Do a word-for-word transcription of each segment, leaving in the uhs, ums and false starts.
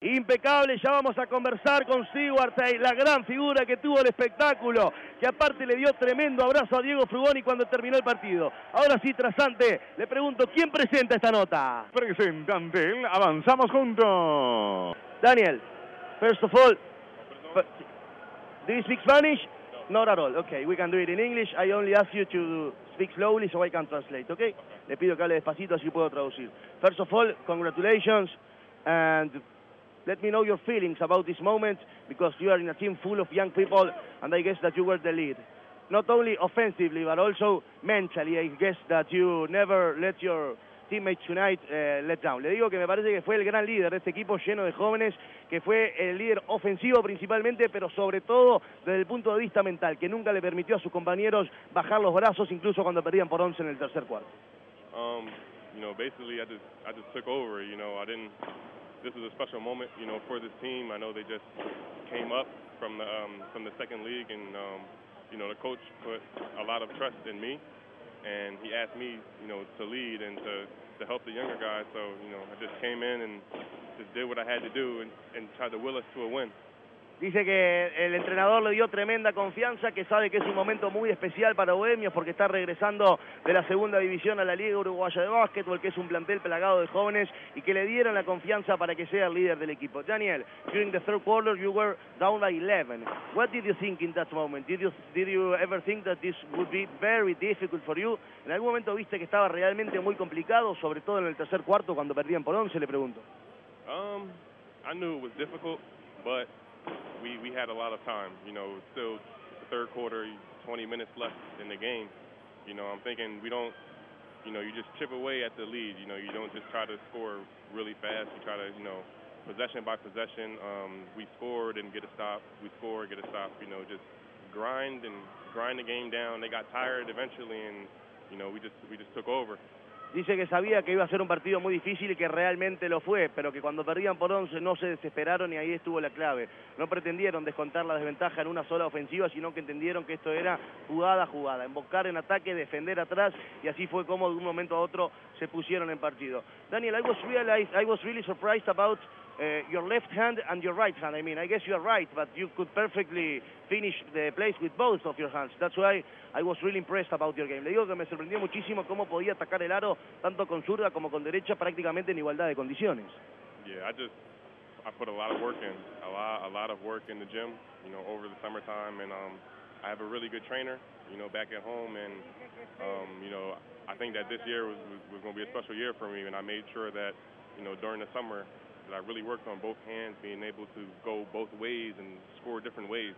impecable. Ya vamos a conversar con Stewart, la gran figura que tuvo el espectáculo, que aparte le dio tremendo abrazo a Diego Frugoni cuando terminó el partido. Ahora sí, Trasante, le pregunto, ¿quién presenta esta nota? Presentante, avanzamos juntos. Daniel, first of all, do you speak Spanish? Not at all. Okay, we can do it in English. I only ask you to speak slowly so I can translate, okay? Le pido que hable despacito así puedo traducir. First of all, congratulations and let me know your feelings about this moment because you are in a team full of young people and I guess that you were the lead. Not only offensively but also mentally, I guess that you never let your teammates tonight uh, let down. Le digo que me parece que fue el gran líder de este equipo lleno de jóvenes, que fue el líder ofensivo principalmente, pero sobre todo desde el punto de vista mental, que nunca le permitió a sus compañeros bajar los brazos, incluso cuando perdían por once en el tercer cuarto. Um, you know, basically I just I just took over. You know, I didn't. This is a special moment, you know, for this team. I know they just came up from the um, from the second league, and um, you know, the coach put a lot of trust in me. And he asked me, you know, to lead and to, to help the younger guys. So, you know, I just came in and just did what I had to do and, and tried to will us to a win. Dice que el entrenador le dio tremenda confianza, que sabe que es un momento muy especial para Bohemios porque está regresando de la segunda división a la Liga Uruguaya de Básquetbol, que es un plantel plagado de jóvenes, y que le dieron la confianza para que sea el líder del equipo. Daniel, during the third quarter you were down by eleven. What did you think in that moment? Did you, did you ever think that this would be very difficult for you? ¿En algún momento viste que estaba realmente muy complicado, sobre todo en el tercer cuarto cuando perdían por once, le pregunto? Um, I knew it was difficult, but we we had a lot of time. You know, still third quarter, twenty minutes left in the game. You know, I'm thinking we don't, you know, you just chip away at the lead. You know, you don't just try to score really fast. You try to, you know, possession by possession. Um, we scored and get a stop. We score, get a stop. You know, just grind and grind the game down. They got tired eventually, and you know, we just we just took over. Dice que sabía que iba a ser un partido muy difícil y que realmente lo fue, pero que cuando perdían por once no se desesperaron y ahí estuvo la clave. No pretendieron descontar la desventaja en una sola ofensiva, sino que entendieron que esto era jugada a jugada, embocar en ataque, defender atrás, y así fue como de un momento a otro se pusieron en partido. Daniel, I was, realized, I was really surprised about Uh, your left hand and your right hand. I mean, I guess you are right, but you could perfectly finish the plays with both of your hands. That's why I was really impressed about your game. Le digo que me sorprendió muchísimo cómo podía atacar el aro tanto con zurda como con derecha, prácticamente en igualdad de condiciones. Yeah, I just I put a lot of work in, a lot a lot of work in the gym, you know, over the summertime, and um, I have a really good trainer, you know, back at home, and um, you know, I think that this year was was, was going to be a special year for me, and I made sure that, you know, during the summer, I really worked on both hands, being able to go both ways and score different ways.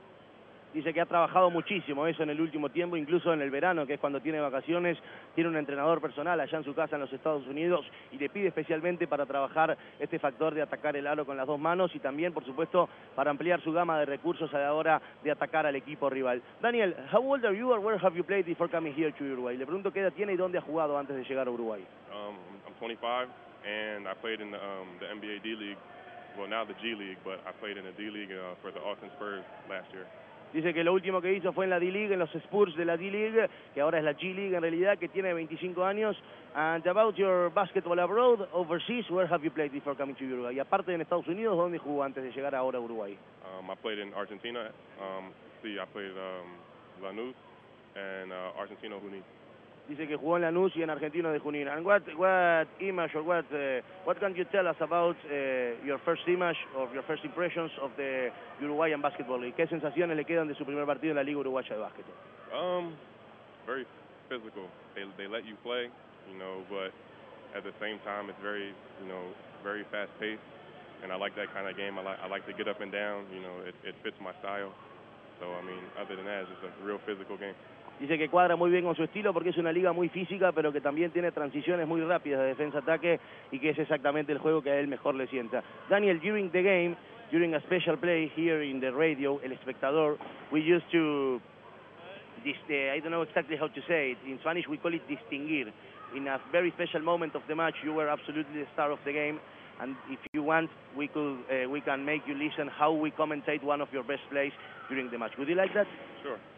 Dice que ha trabajado muchísimo eso en el último tiempo, incluso en el verano, que es cuando tiene vacaciones, tiene un entrenador personal allá en su casa en los Estados Unidos y le pide especialmente para trabajar este factor de atacar el aro con las dos manos y también, por supuesto, para ampliar su gama de recursos a la hora de atacar al equipo rival. Daniel, how old are you or where have you played before coming here to Uruguay? Le pregunto qué edad tiene y dónde ha jugado antes de llegar a Uruguay. Um, I'm twenty-five. And I played in the, um, the N B A D-League, well now the G-League, but I played in the D-League uh, for the Austin Spurs last year. Dice que lo último que hizo fue en la D-League, en los Spurs de la D-League, que ahora es la G-League en realidad, que tiene veinticinco años. And about your basketball abroad, overseas, where have you played before coming to Uruguay? Y aparte en Estados Unidos, ¿dónde jugó antes de llegar ahora a Uruguay? Um, I played in Argentina. Um, see, I played um, Lanús and uh, Argentina Junín. Dice que jugó en Lanús y en Argentino de Junín. And what what image or what uh, what can you tell us about uh, your first image of your first impressions of the Uruguayan Basketball League? ¿Qué sensaciones le quedan de su primer partido en la Liga Uruguaya de Básquetbol? Um, very physical. They they let you play, you know, but at the same time it's very, you know, very fast paced, and I like that kind of game. I like I like to get up and down. You know, it it fits my style. So I mean, other than that, it's just a real physical game. Dice que cuadra muy bien con su estilo porque es una liga muy física, pero que también tiene transiciones muy rápidas de defensa-ataque y que es exactamente el juego que a él mejor le sienta. Daniel, during the game, during a special play here in the radio, El Espectador, we used to, this, uh, I don't know exactly how to say it, in Spanish we call it distinguir. In a very special moment of the match, you were absolutely the star of the game, and if you want, we could uh, we can make you listen how we commentate one of your best plays during the match. Would you like that? Sure.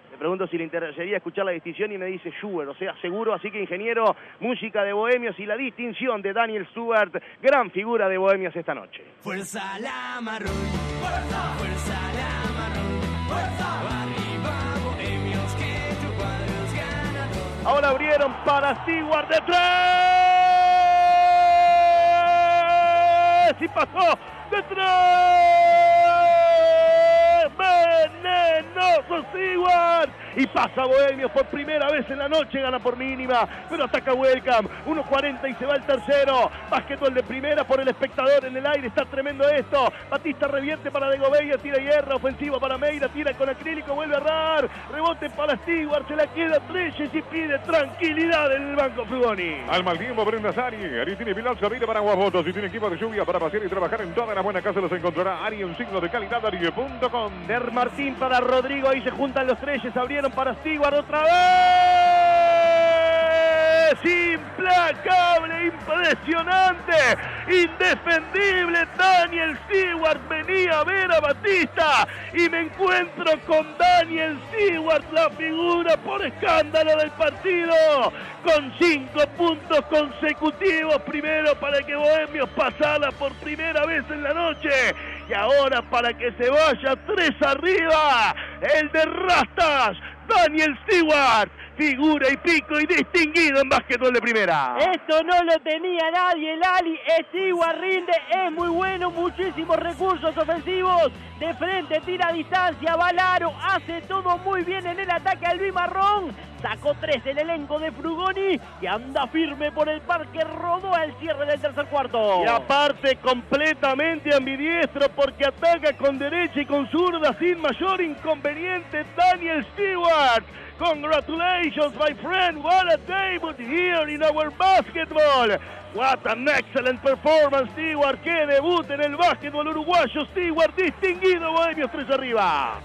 Le pregunto si le interesaría escuchar la distinción y me dice sure, o sea, seguro. Así que, ingeniero, música de Bohemios y la distinción de Daniel Stewart, gran figura de Bohemios esta noche. Fuerza la marrón, fuerza, fuerza la marrón, fuerza, arriba Bohemios, que tu cuadro es ganador. Ahora abrieron para Stewart de tres y pasó de tres. Venenoso Stewart. Y pasa Bohemios por primera vez en la noche, gana por mínima, pero ataca Welcome, uno cuarenta y se va el tercero. Básquetbol de primera por el espectador en el aire, está tremendo esto. Batista revierte para De Gobella, tira hierro, ofensiva para Meira, tira con acrílico, vuelve a errar, rebote para Stewart, se la queda Treyes y pide tranquilidad en el banco Frugoni. Al mal tiempo, Brenda Sari, Ari tiene Pilar Sabine para Aguafotos y tiene equipo de lluvia para pasear y trabajar en toda la buena casa. Los encontrará Ari, un signo de calidad, Ari punto com. Der Martín para Rodrigo, ahí se juntan los Treyes, abrieron para Stewart otra vez. Implacable, impresionante, indefendible. Daniel Stewart venía a ver a Batista y me encuentro con Daniel Stewart, la figura por escándalo del partido, con cinco puntos consecutivos. Primero para que Bohemios pasara por primera vez en la noche y ahora para que se vaya tres arriba. El de Rastas, Daniel Stewart, figura y pico y distinguido en básquetbol de primera. Esto no lo tenía nadie, el Ali. Stewart rinde, es muy bueno, muchísimos recursos ofensivos. De frente, tira a distancia, Valaro, hace todo muy bien en el ataque al bimarrón. Sacó tres el elenco de Frugoni y anda firme por el parque, rodó al cierre del tercer cuarto. Y aparte completamente ambidiestro porque ataca con derecha y con zurda sin mayor inconveniente Daniel Stewart. Congratulations, my friend. What a debut here in our basketball. What an excellent performance, Stewart. Qué debut en el básquetbol uruguayo. Stewart distinguido, Bohemios tres arriba.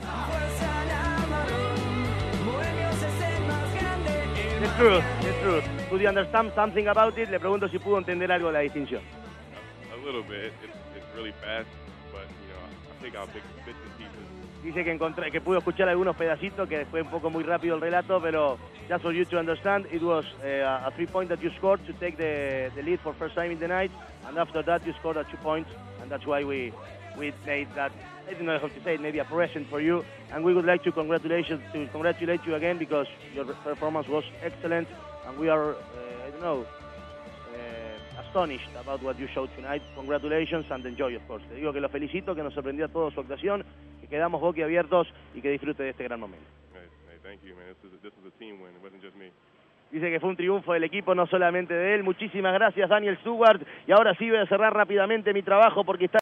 The truth, the truth. Could you understand something about it? Le pregunto si pudo entender algo de la distinción. A little bit. It's, it's really fast, but you know, I think I'll pick bits and pieces. Dice que encontré, que pudo escuchar algunos pedacitos, que fue un poco muy rápido el relato, pero just for you to understand, it was uh, a three point that you scored to take the, the lead for first time in the night, and after that you scored a two points, and that's why we we made that, I don't know how to say it, maybe a present for you, and we would like to congratulate to congratulate you again because your performance was excellent, and we are, uh, I don't know, uh, astonished about what you showed tonight. Congratulations and enjoy, of course. Te digo que lo felicito, que nos sorprendió a todos su actuación, que quedamos boquiabiertos y que disfrute de este gran momento. Hey, hey, thank you, man. This is, this is a team win. It wasn't just me. Dice que fue un triunfo del equipo, no solamente de él. Muchísimas gracias, Daniel Stewart. Y ahora sí voy a cerrar rápidamente mi trabajo porque está